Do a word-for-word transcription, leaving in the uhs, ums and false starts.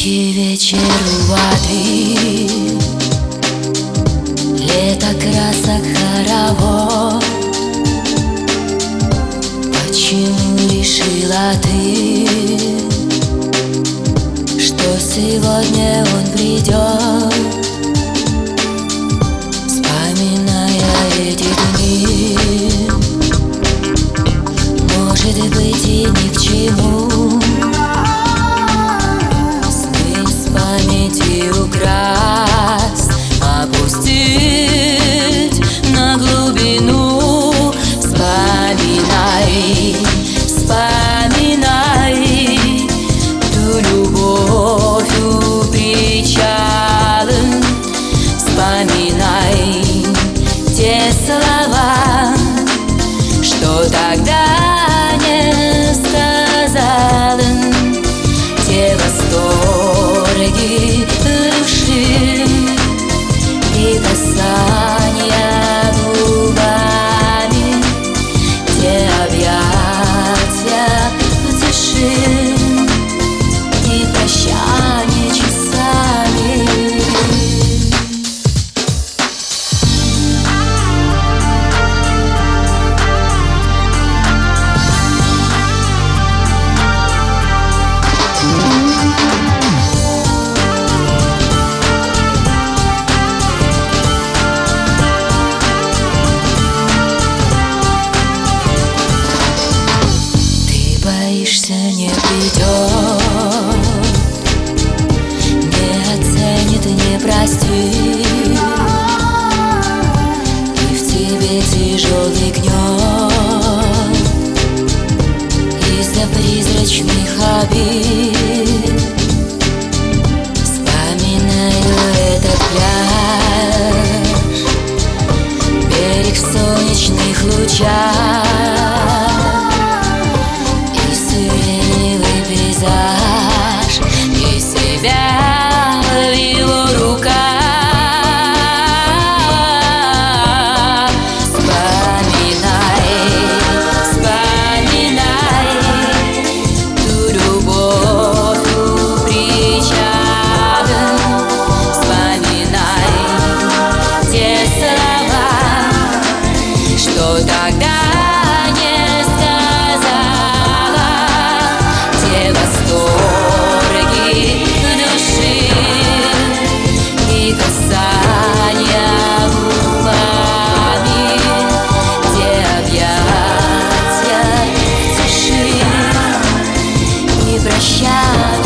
Тихий вечер у воды, лето красок хоровод. Почему решила ты, что сегодня он придет? Вспоминая эти дни, может быть и ни к чему украсть, опустить на глубину. Вспоминай, вспоминай ту любовь у причала. Вспоминай те слова, что тогда не сказала. Те восторги и касания губами, те объятия в тиши и прощание часами. Не придет, не оценит, не простит, и в тебе тяжелый гнет из-за призрачных обид. Вспоминаю этот пляж, берег в солнечных лучах, и себя в его руках. Вспоминай, вспоминай ту любовь у причала. Вспоминай те слова, что тогда прощай.